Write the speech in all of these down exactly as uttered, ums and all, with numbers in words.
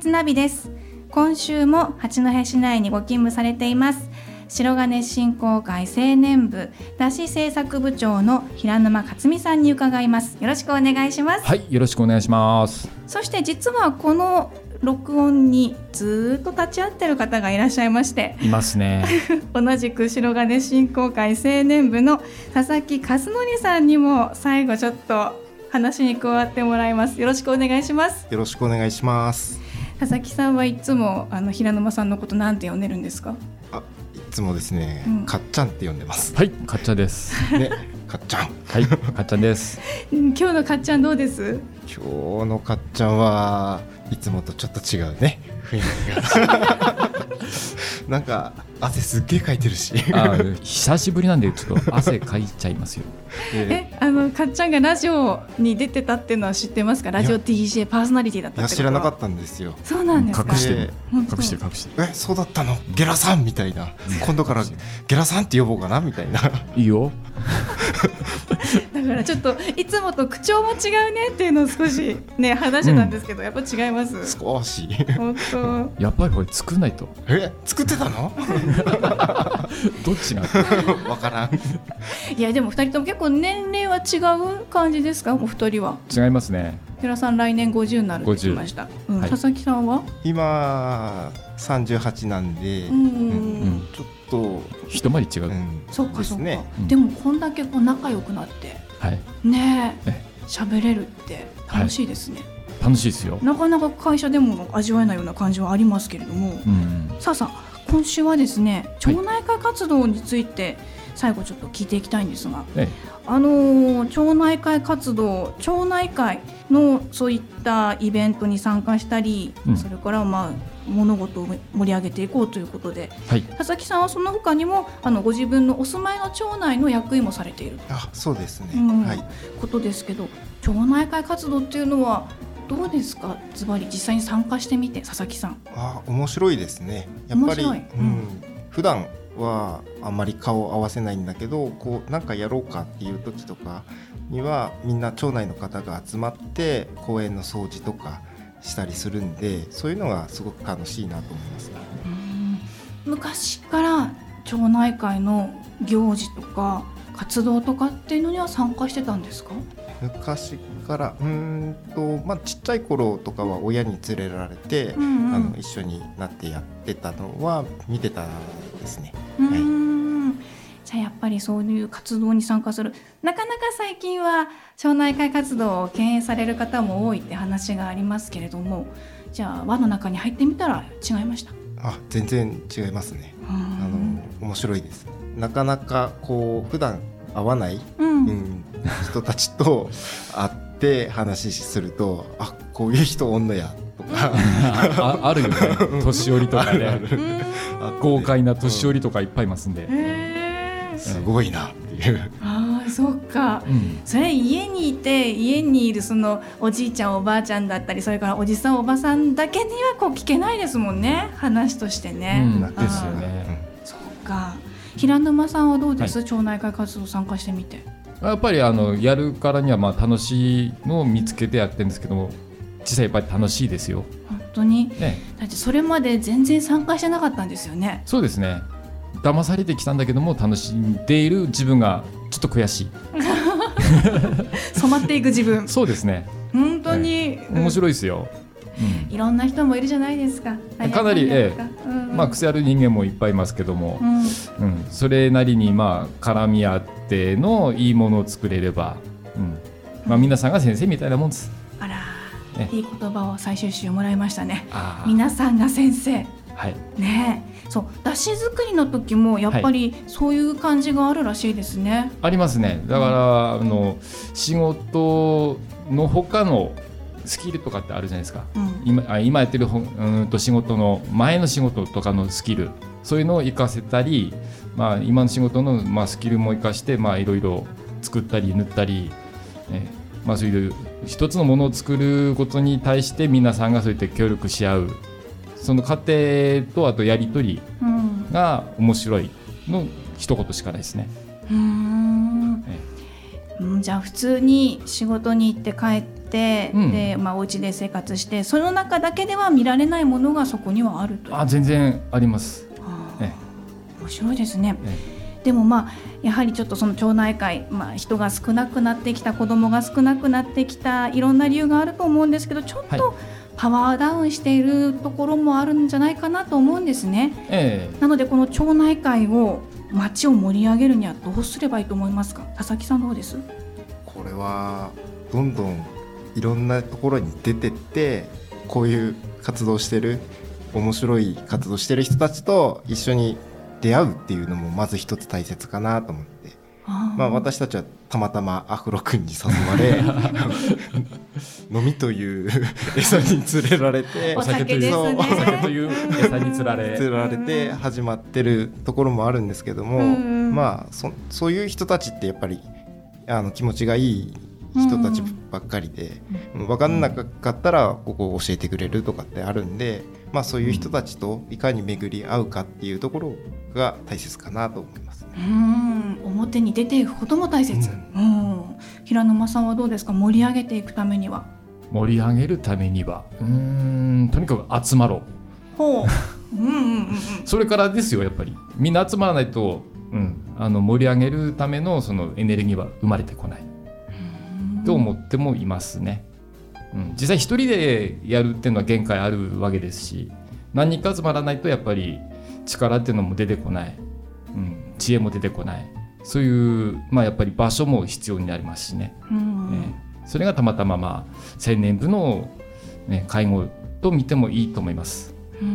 日ナビです。今週も八戸市内にご勤務されています白金振興会青年部出し制作部長の平沼克美さんに伺います。よろしくお願いします。 はい、よろしくお願いします。 そして実はこの録音にずっと立ち会っている方がいらっしゃいましていますね同じく白金振興会青年部の佐々木和則さんにも最後ちょっと話に加わってもらいます。よろしくお願いします。 よろしくお願いします。 佐々木さんはいつもあの平沼さんのことなんて呼んでるんですか？ あ、いつもですね、うん、かっちゃんって呼んでます。 はい、かっちゃんですね、かっちゃん。 はい、かっちゃんです今日のかっちゃんどうです？ 今日のかっちゃんはいつもとちょっと違うね、雰囲気がなんか汗すっげーかいてるしあ、久しぶりなんでちょっと汗かいちゃいますよえあのかっちゃんがラジオに出てたっていうのは知ってますか？ラジオ ディージェー パーソナリティだったってことは。 いや知らなかったんですよ。 そうなんですか？ 隠してる隠してる隠してる。 え、そうだったの？ゲラさんみたいな、今度からゲラさんって呼ぼうかなみたいな。 いいよだからちょっといつもと口調も違うねっていうのを少しね話してたんですけど、うん、やっぱ違います。 少し本当やっぱりこれ作んないと。 え、作ってたの？ どっちがわからん。 いやでもふたりとも結構年齢は違う感じですか？お二人は。 違いますね。 平さん来年ごじゅうになるって言いました、うんはい、佐々木さんは今さんじゅうはちなんで、うんうん、ちょっと一回り違う、うん、 そっかそっか、 ね、 でもこんだけこう仲良くなって、はい、ねえ喋れるって楽しいですね、 はい、楽しいですよ。 なかなか会社でも味わえないような感じはありますけれども、うん、さあさあ今週はですね町内会活動について最後ちょっと聞いていきたいんですが、はい、あのー、町内会活動町内会のそういったイベントに参加したり、うん、それからまあ物事を盛り上げていこうということで、はい、佐々木さんはその他にもあのご自分のお住まいの町内の役員もされている。 あ、そうですね、 うんはい、 ことですけど町内会活動っていうのはどうですか？ズバリ実際に参加してみて佐々木さん。 あ、面白いですね。やっぱり、うんうん、普段はあんまり顔を合わせないんだけど、こうなんかやろうかっていう時とかにはみんな町内の方が集まって公園の掃除とかしたりするんで、そういうのがすごく楽しいなと思います。 うん、昔から町内会の行事とか活動とかっていうのには参加してたんですか？ 昔からうーんと、まあ、ちっちゃい頃とかは親に連れられて、うんうん、あの一緒になってやってたのは見てたですね。 うーん、はい、じゃあやっぱりそういう活動に参加する、なかなか最近は町内会活動を敬遠される方も多いって話がありますけれども、じゃあ輪の中に入ってみたら違いました？ あ、全然違いますね。あの面白いです。なかなかこう普段会わない、うんうん、人たちと会って話すると、あ、こういう人おんのやとかあ, あるよね、年寄りとかねあるある豪快な年寄りとかいっぱいいますんで、 へー、 すごいなっていう。 ああ、そっか、うん、それ家にいて家にいるそのおじいちゃんおばあちゃんだったり、それからおじさんおばさんだけにはこう聞けないですもんね、話としてね、 うん、ですよね。 そっか。平沼さんはどうです、はい、町内会活動参加してみて。 やっぱりあのやるからにはまあ楽しいのを見つけてやってるんですけども、実際やっぱり楽しいですよ。 本当に、 ね、 だってそれまで全然参加してなかったんですよね。 そうですね、騙されてきたんだけども楽しんでいる自分がちょっと悔しい染まっていく自分。 そうですね、 本当に、 ね、面白いですよ、 うん、いろんな人もいるじゃないですか。 かなり、ええ、うんうん、まあ、癖ある人間もいっぱいいますけども、うんうん、それなりにまあ絡み合ってのいいものを作れれば、うん、まあ、皆さんが先生みたいなもんです。 あら、ね、いい言葉を最終週もらいましたね。皆さんが先生、はい、ねえ、そう、だし作りの時もやっぱりそういう感じがあるらしいですね。はい、 ありますね。だから、うん、あの仕事の他のスキルとかってあるじゃないですか、うん、今, 今やってるうんと仕事の前の仕事とかのスキル、そういうのを活かせたり、まあ、今の仕事の、まあ、スキルも活かして、まあ、いろいろ作ったり塗ったり、えまあ、そういう一つのものを作ることに対して皆さんがそうやって協力し合う、その過程とあとやり取りが面白いの一言しかないですね。 うーん、ええ、じゃあ普通に仕事に行って帰ってて、うん、で、まあ、お家で生活してその中だけでは見られないものがそこにはあるという。 あ、全然あります。 ええ、面白いですね。ええ、でもまあやはりちょっとその町内会、まあ、人が少なくなってきた、子どもが少なくなってきた、いろんな理由があると思うんですけど、ちょっとパワーダウンしているところもあるんじゃないかなと思うんですね。ええ、なのでこの町内会を町を盛り上げるにはどうすればいいと思いますか。佐々木さんどうです？ これはどんどんいろんなところに出てって、こういう活動してる、面白い活動してる人たちと一緒に出会うっていうのもまず一つ大切かなと思って、あ、まあ、私たちはたまたまアフロ君に誘われ飲みという餌に連れられて、 お酒ですね、 お酒という餌に釣られ釣られて始まってるところもあるんですけども、まあ そ, そういう人たちってやっぱりあの気持ちがいい人たちばっかりで、分かんなかったらここを教えてくれるとかってあるんで、まあ、そういう人たちといかに巡り合うかっていうところが大切かなと思いますね。 うん、表に出ていくことも大切、うんうん、平沼さんはどうですか。盛り上げていくためには。 盛り上げるためにはうーんとにかく集まろう。 ほううんうんうん、うん、 それからですよ、やっぱりみんな集まらないと、うん、あの盛り上げるためのそのエネルギーは生まれてこないと思ってもいますね。うん、実際一人でやるっていうのは限界あるわけですし、何人か集まらないとやっぱり力っていうのも出てこない、うん、知恵も出てこない、そういう、まあ、やっぱり場所も必要になりますしね。うん、ね、それがたまたま、まあ、青年部の、ね、会合と見てもいいと思います。うん、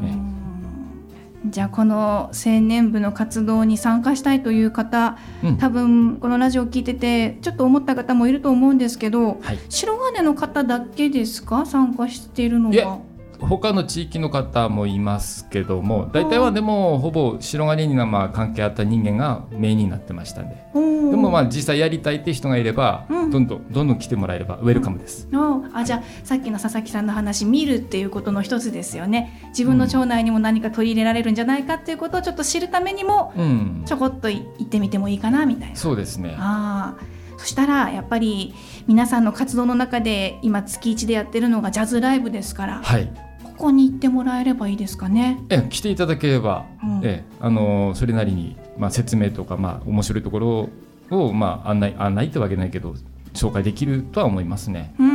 ね、 じゃあこの青年部の活動に参加したいという方、うん、多分このラジオを聞いててちょっと思った方もいると思うんですけど、はい、白金の方だけですか、参加しているのは。 いや、他の地域の方もいますけども、大体はでもほぼ白金にまあ関係あった人間がメインになってましたんで、でもまあ実際やりたいって人がいれば、うん、どんどんどんどん来てもらえればウェルカムです。 うん、あ、じゃあさっきの佐々木さんの話、見るっていうことの一つですよね。自分の町内にも何か取り入れられるんじゃないかっていうことをちょっと知るためにも、うん、ちょこっと行ってみてもいいかなみたいな。 そうですね。 あ、そしたらやっぱり皆さんの活動の中で今月いちでやってるのがジャズライブですから、はい、ここに行ってもらえればいいですかね。 え来ていただければ、うん、えあのそれなりに、まあ、説明とか、まあ、面白いところを、まあ、案内案内ってわけないけど紹介できるとは思いますね。うんうんうん、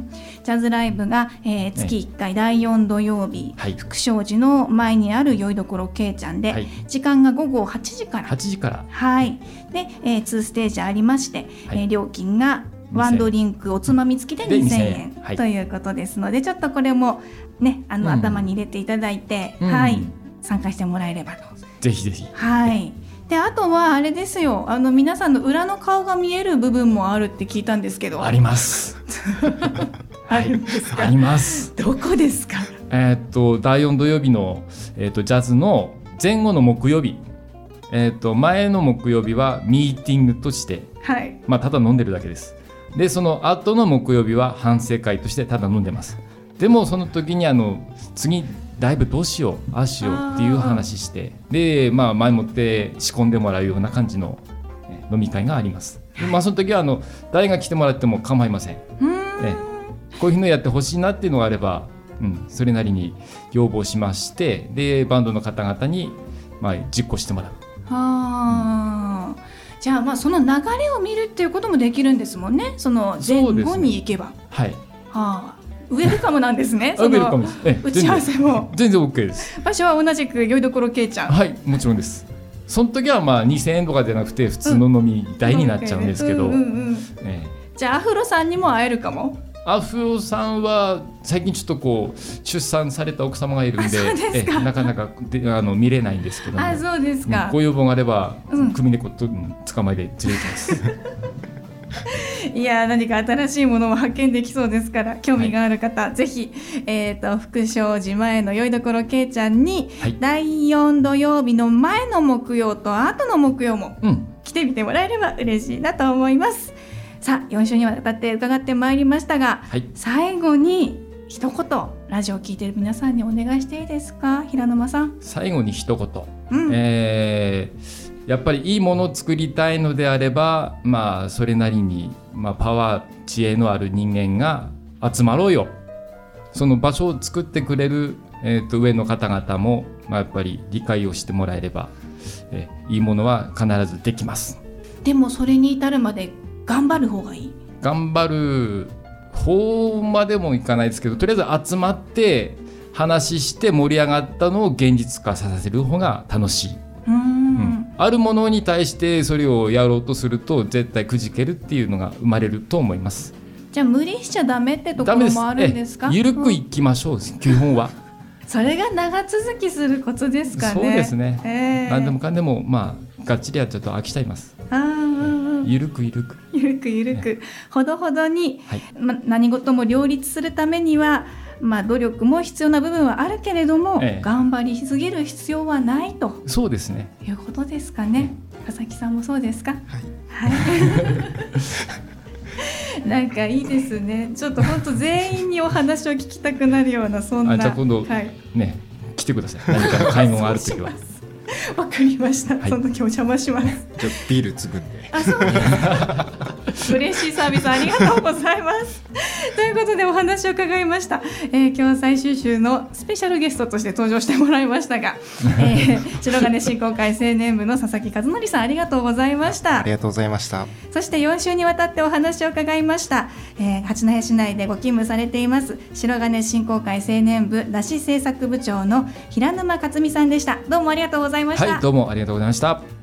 えジャズライブが、えー、月いっかいだいよん土曜日、はい、福祥寺の前にあるよいどころけいちゃんで、はい、時間が午後はちじから。 はちじから、 はい、で、えー、にステージありまして、はい、えー、料金がワンドリンクおつまみ付きでにせんえん、はい、ということですので、ちょっとこれもね、あの、うん、頭に入れていただいて、うん、はい、参加してもらえればと。 ぜひぜひ。 はい。で、あとはあれですよ、あの皆さんの裏の顔が見える部分もあるって聞いたんですけど。 ありますあるんですか。 あります。 どこですか。 えー、っとだいよん土曜日の、えー、っとジャズの前後の木曜日、えー、っと前の木曜日はミーティングとして、はい、まあ、ただ飲んでるだけです。でその後の木曜日は反省会としてただ飲んでます。でもその時にあの次ライブどうしようああしようっていう話して、で、まあ、前もって仕込んでもらうような感じの飲み会があります。で、まあ、その時はあの誰が来てもらっても構いません。うんえこういうのやってほしいなっていうのがあれば、うん、それなりに要望しまして、でバンドの方々に、まあ、実行してもらう。は、 うん、じゃあ、まあその流れを見るっていうこともできるんですもんね。その前後に行けば、ね、はい、はあ、ウェルカムなんですね。その打ち合わせも全然 OK です。 場所は同じくよいどころけいちゃん。 はい、もちろんです。その時はまあにせんえんとかじゃなくて普通の飲み代になっちゃうんですけど、 じゃあアフロさんにも会えるかも。 アフロさんは最近ちょっとこう出産された奥様がいるん で, でえなかなかであの見れないんですけども、 あ、そうですか。 ご要望があれば、うん、組猫と捕まえて連れてきますいや、何か新しいものを発見できそうですから、興味がある方、はい、ぜひ、えー、と福祥寺前のよいどころけいちゃんに、はい、だいよん土曜日の前の木曜と後の木曜も来てみてもらえれば嬉しいなと思います。さあ、よん週にわたって伺ってまいりましたが、はい、最後に一言ラジオを聞いている皆さんにお願いしていいですか。平沼さん。 最後に一言、うん、えー、やっぱりいいものを作りたいのであれば、まあ、それなりにまあ、パワー知恵のある人間が集まろうよ、その場所を作ってくれる、えー、と上の方々も、まあ、やっぱり理解をしてもらえれば、えー、いいものは必ずできます。 でもそれに至るまで頑張る方がいい。 頑張る方までもいかないですけど、とりあえず集まって話して盛り上がったのを現実化させる方が楽しい。 うーん、うん、 あるものに対してそれをやろうとすると絶対くじけるっていうのが生まれると思います。 じゃあ無理しちゃダメってところもあるんですか？ ゆるくいきましょう、うん、基本はそれが長続きするコツですかね。 そうですね、 えー、 何でもかんでもまあがっちりやっちゃうと飽きちゃいます。 あ、うんうん、 ゆるくゆるくゆるくゆるく、ね、ほどほどに、 はい、 ま、何事も両立するためには、まあ、努力も必要な部分はあるけれども、ええ、頑張りすぎる必要はないと。 そうですね、 いうことですかね。佐々木さんもそうですか？ はい、 はい、なんかいいですね。ちょっと本当全員にお話を聞きたくなるようなそんな。 あ、じゃあ今度、はい、ね来てください。何かの買い物があるときは。 わかりました、はい、その時お邪魔します。 じゃあビール継ぐんで。 あ、そうです嬉しいサービスありがとうございますということでお話を伺いました、えー、今日最終週のスペシャルゲストとして登場してもらいましたが、えー、白金振興会青年部の佐々木和則さん、ありがとうございました。 ありがとうございました。 そしてよん週にわたってお話を伺いました、えー、八戸市内でご勤務されています白金振興会青年部出し政策部長の平沼克美さんでした。どうもありがとうございました。 はい、どうもありがとうございました。